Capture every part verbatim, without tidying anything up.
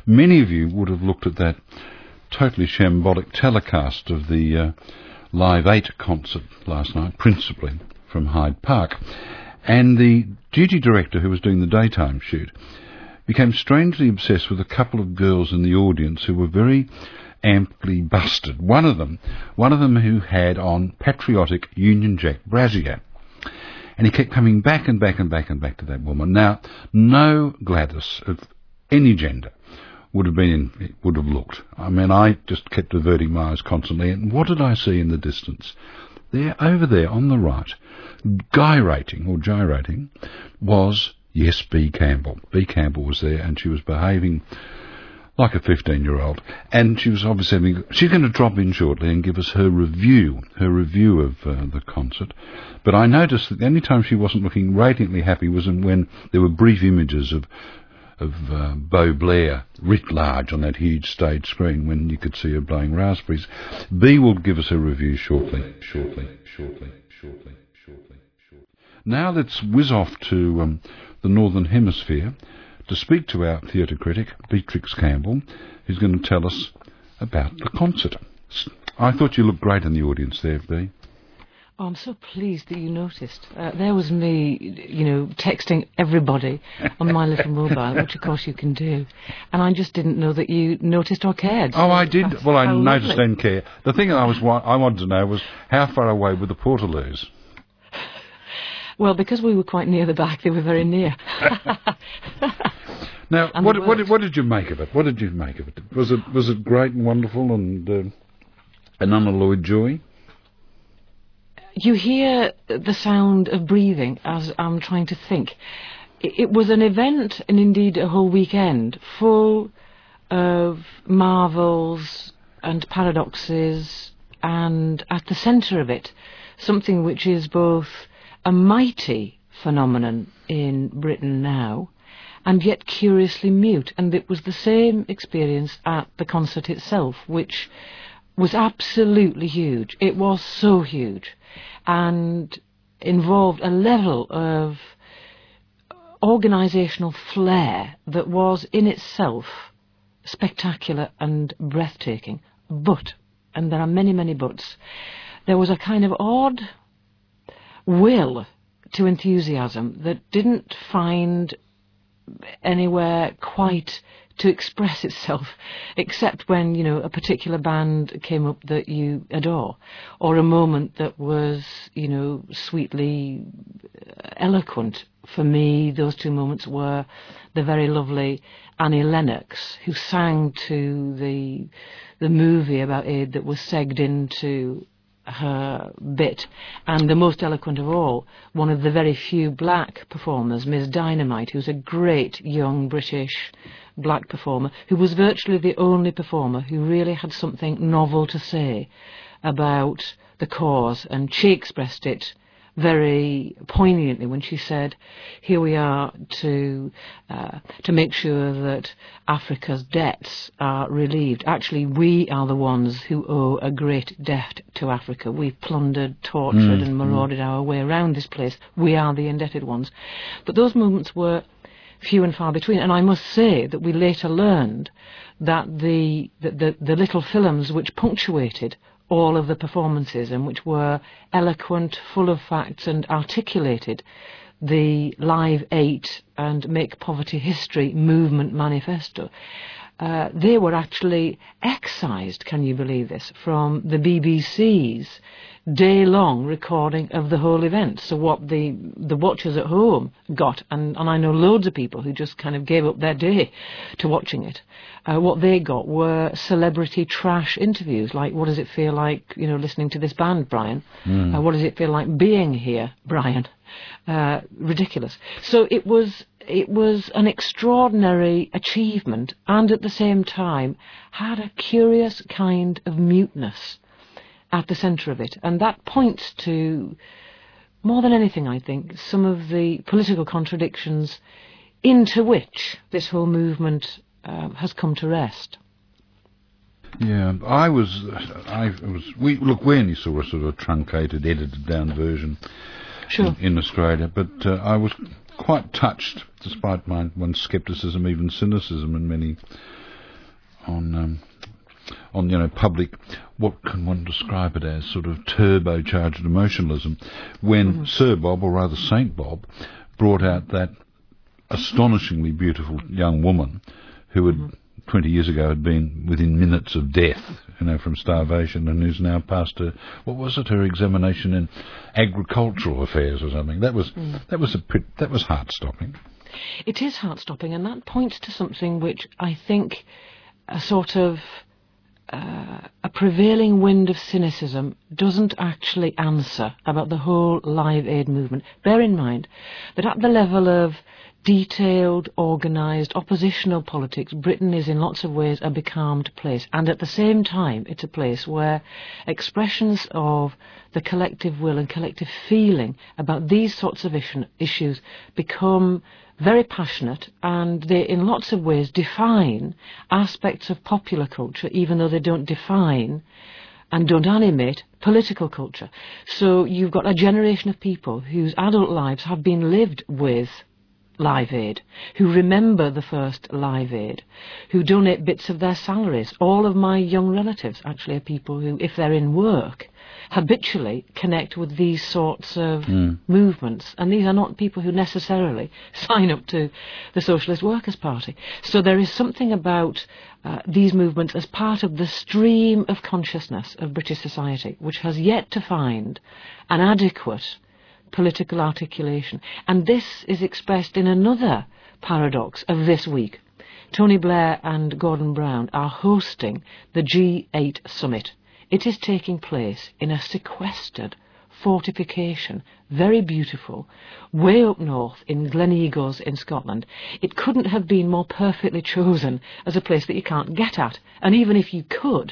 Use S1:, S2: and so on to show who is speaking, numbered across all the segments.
S1: Many of you would have looked at that totally shambolic telecast of the uh, Live eight concert last night, principally from Hyde Park, and the duty director who was doing the daytime shoot became strangely obsessed with a couple of girls in the audience who were very amply busted. One of them, one of them who had on patriotic Union Jack brassiere. And he kept coming back and back and back and back to that woman. Now, no Gladys of any gender would have been, would have looked. I mean, I just kept averting my eyes constantly. And what did I see in the distance? There, over there on the right, gyrating or gyrating, was, yes, B. Campbell. B. Campbell was there, and she was behaving like a fifteen-year-old. And she was obviously having, she's going to drop in shortly and give us her review, her review of uh, the concert. But I noticed that the only time she wasn't looking radiantly happy was when there were brief images of of uh, Beau Blair writ large on that huge stage screen when you could see her blowing raspberries. B will give us her review shortly, shortly, shortly, shortly, shortly, shortly. Now let's whiz off to um, the Northern Hemisphere to speak to our theatre critic, Beatrix Campbell, who's going to tell us about the concert. I thought you looked great in the audience there, B.
S2: Oh, I'm so pleased that you noticed. Uh, there was me, you know, texting everybody on my little mobile, which of course you can do. And I just didn't know that you noticed or cared.
S1: Oh, I did.
S2: That's
S1: well, I noticed
S2: lovely.
S1: and care. The thing I was wa- I wanted to know was how far away were the Portaloos?
S2: Well, because we were quite near the back, they were very near.
S1: Now,
S2: And
S1: what,
S2: they
S1: what,
S2: worked.
S1: did, what did you make of it? What did you make of it? Was it was it great and wonderful and uh, an unalloyed joy?
S2: You hear the sound of breathing as I'm trying to think. It, it was an event, and indeed a whole weekend, full of marvels and paradoxes, and at the centre of it, something which is both a mighty phenomenon in Britain now, and yet curiously mute. And it was the same experience at the concert itself, which was absolutely huge. It was so huge, and involved a level of organisational flair that was in itself spectacular and breathtaking. But, and there are many, many buts, there was a kind of odd will to enthusiasm that didn't find anywhere quite to express itself, except when, you know, a particular band came up that you adore, or a moment that was, you know, sweetly eloquent. For me, those two moments were the very lovely Annie Lennox, who sang to the the movie about aid that was segged into her bit, and the most eloquent of all, one of the very few black performers, Miss Dynamite, who's a great young British black performer, who was virtually the only performer who really had something novel to say about the cause, and she expressed it very poignantly when she said, here we are to uh, to make sure that Africa's debts are relieved. Actually, we are the ones who owe a great debt to Africa. We've plundered, tortured
S1: Mm,
S2: and marauded mm. our way around this place. We are the indebted ones. But those moments were few and far between, and I must say that we later learned that the the, the, the little films which punctuated all of the performances, and which were eloquent, full of facts, and articulated the Live eight and Make Poverty History movement manifesto, uh, they were actually excised, can you believe this, from the B B C's day-long recording of the whole event. So what the the watchers at home got, and, and I know loads of people who just kind of gave up their day to watching it, uh, what they got were celebrity trash interviews, like, what does it feel like, you know, listening to this band, Brian? Mm. Uh, what does it feel like being here, Brian? Uh, ridiculous. So it was it was an extraordinary achievement, and at the same time had a curious kind of muteness at the centre of it, and that points to, more than anything, I think, some of the political contradictions into which this whole movement um, has come to rest.
S1: Yeah, I was, I was, we, look, we only saw a sort of truncated, edited down version
S2: sure.
S1: in, in Australia, but uh, I was quite touched, despite my one's scepticism, even cynicism in many um, on you know public, what can one describe it as, sort of turbocharged emotionalism, when mm-hmm. Sir Bob, or rather Saint Bob, brought out that astonishingly beautiful young woman who had mm-hmm. twenty years ago had been within minutes of death, you know, from starvation, and who's now passed her, what was it, her examination in agricultural affairs or something. That was mm. that was a that was heart-stopping.
S2: It is heart-stopping, and that points to something which I think a sort of uh, a prevailing wind of cynicism doesn't actually answer about the whole Live Aid movement. Bear in mind that at the level of detailed, organised, oppositional politics, Britain is in lots of ways a becalmed place, and at the same time it's a place where expressions of the collective will and collective feeling about these sorts of issue, issues become very passionate, and they in lots of ways define aspects of popular culture, even though they don't define and don't animate political culture. So you've got a generation of people whose adult lives have been lived with Live Aid, who remember the first Live Aid, who donate bits of their salaries. All of my young relatives actually are people who, if they're in work, habitually connect with these sorts of mm. movements. And these are not people who necessarily sign up to the Socialist Workers' Party. So there is something about uh, these movements as part of the stream of consciousness of British society, which has yet to find an adequate political articulation. And this is expressed in another paradox of this week. Tony Blair and Gordon Brown are hosting the G eight summit. It is taking place in a sequestered fortification, very beautiful, way up north in Gleneagles in Scotland. It couldn't have been more perfectly chosen as a place that you can't get at. And even if you could,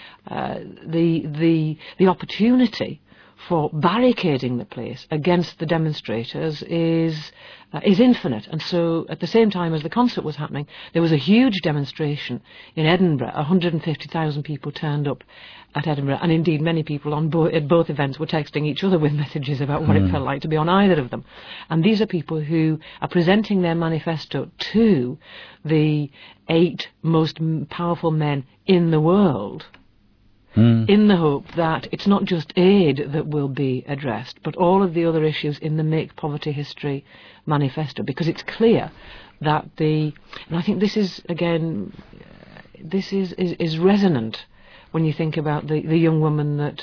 S2: uh, the the the opportunity for barricading the place against the demonstrators is uh, is infinite. And so at the same time as the concert was happening, there was a huge demonstration in Edinburgh. one hundred fifty thousand people turned up at Edinburgh, and indeed many people on bo- at both events were texting each other with messages about what mm. it felt like to be on either of them. And these are people who are presenting their manifesto to the eight most powerful men in the world, Mm. in the hope that it's not just aid that will be addressed, but all of the other issues in the Make Poverty History manifesto, because it's clear that the, and I think this is, again, uh, this is, is, is resonant when you think about the, the young woman that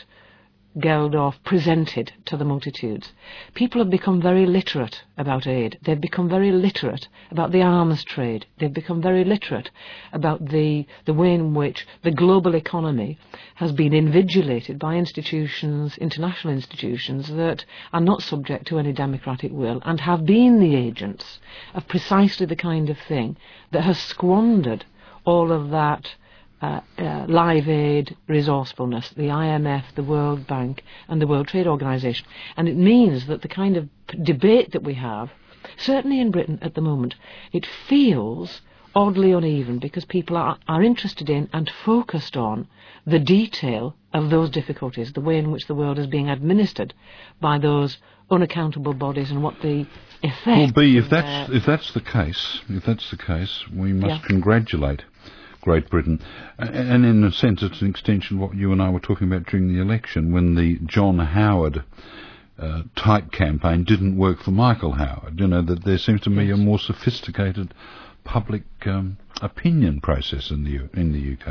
S2: Geldof presented to the multitudes. People have become very literate about aid. They've become very literate about the arms trade. They've become very literate about the, the way in which the global economy has been invigilated by institutions, international institutions, that are not subject to any democratic will and have been the agents of precisely the kind of thing that has squandered all of that Uh, uh, Live Aid resourcefulness, the I M F, the World Bank and the World Trade Organization. And it means that the kind of p- debate that we have, certainly in Britain at the moment, it feels oddly uneven, because people are, are interested in and focused on the detail of those difficulties, the way in which the world is being administered by those unaccountable bodies and what the effect.
S1: Well, B, if that's if that's the case, if that's the case, we must yeah. congratulate Great Britain, and in a sense it's an extension of what you and I were talking about during the election, when the John Howard uh, type campaign didn't work for Michael Howard. You know, that there seems to be a more sophisticated public um, opinion process in the U- in the U K.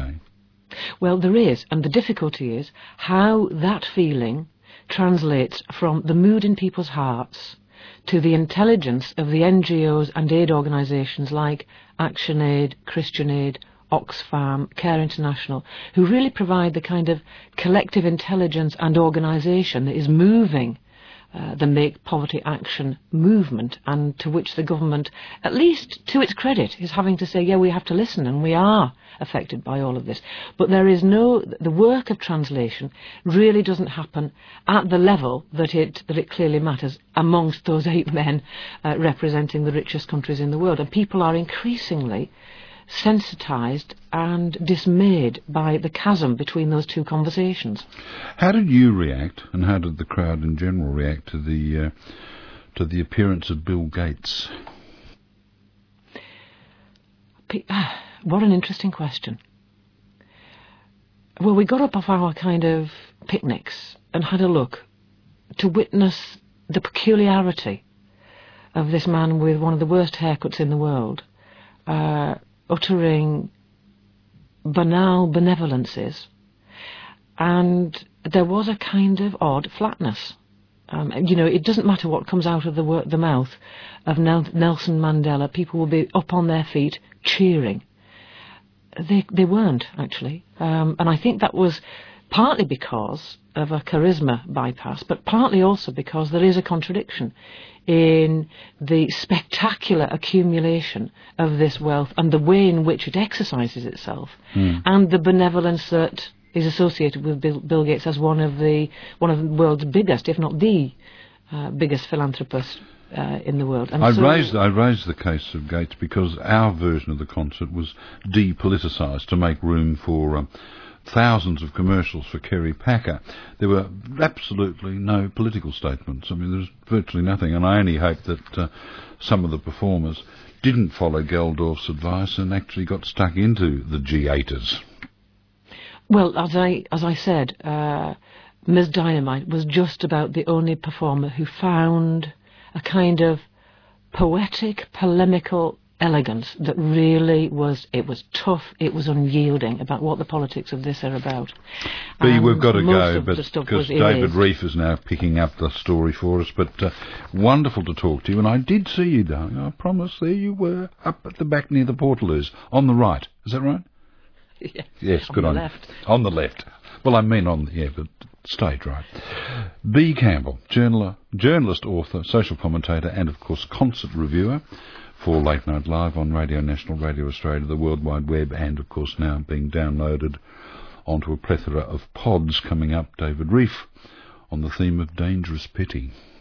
S2: Well, there is, and the difficulty is how that feeling translates from the mood in people's hearts to the intelligence of the N G Os and aid organisations like Action Aid, Christian Aid, Oxfam, Care International, who really provide the kind of collective intelligence and organisation that is moving uh, the Make Poverty Action movement, and to which the government, at least to its credit, is having to say, yeah, we have to listen and we are affected by all of this. But there is no, the work of translation really doesn't happen at the level that it, that it clearly matters amongst those eight men uh, representing the richest countries in the world. And people are increasingly sensitised and dismayed by the chasm between those two conversations.
S1: How did you react, and how did the crowd in general react to the uh, to the appearance of Bill Gates?
S2: P- what an interesting question. well, we got up off our kind of picnics and had a look to witness the peculiarity of this man with one of the worst haircuts in the world, uh, uttering banal benevolences, and there was a kind of odd flatness. Um, you know, it doesn't matter what comes out of the, wor- the mouth of Nel- Nelson Mandela. People will be up on their feet cheering. They they weren't, actually. Um, and I think that was partly because of a charisma bypass, but partly also because there is a contradiction in the spectacular accumulation of this wealth and the way in which it exercises itself, mm. and the benevolence that is associated with Bill, Bill Gates as one of the one of the world's biggest, if not the uh, biggest philanthropist uh, in the world. And
S1: I
S2: so
S1: raised I raised the case of Gates because our version of the concert was depoliticised to make room for um, thousands of commercials for Kerry Packer. There were absolutely no political statements. I mean, there was virtually nothing, and I only hope that uh, some of the performers didn't follow Geldorf's advice and actually got stuck into the G eighters.
S2: Well, as I as I said, uh, Miz Dynamite was just about the only performer who found a kind of poetic, polemical elegance that really was, it was tough, it was unyielding about what the politics of this are about.
S1: B,
S2: and
S1: we've got to go, but
S2: because
S1: David Reef is now picking up the story for us, but uh, wonderful to talk to you, and I did see you, darling, I promise, there you were, up at the back near the Portaloos, on the right, is that right?
S2: Yes,
S1: yes,
S2: on
S1: good
S2: the
S1: on
S2: left.
S1: you. On the left. Well, I mean on the, yeah, but stage right. B. Campbell, journal, journalist, author, social commentator, and of course concert reviewer for Late Night Live on Radio National, Radio Australia, the World Wide Web, and of course now being downloaded onto a plethora of pods. Coming up, David Reef on the theme of dangerous pity.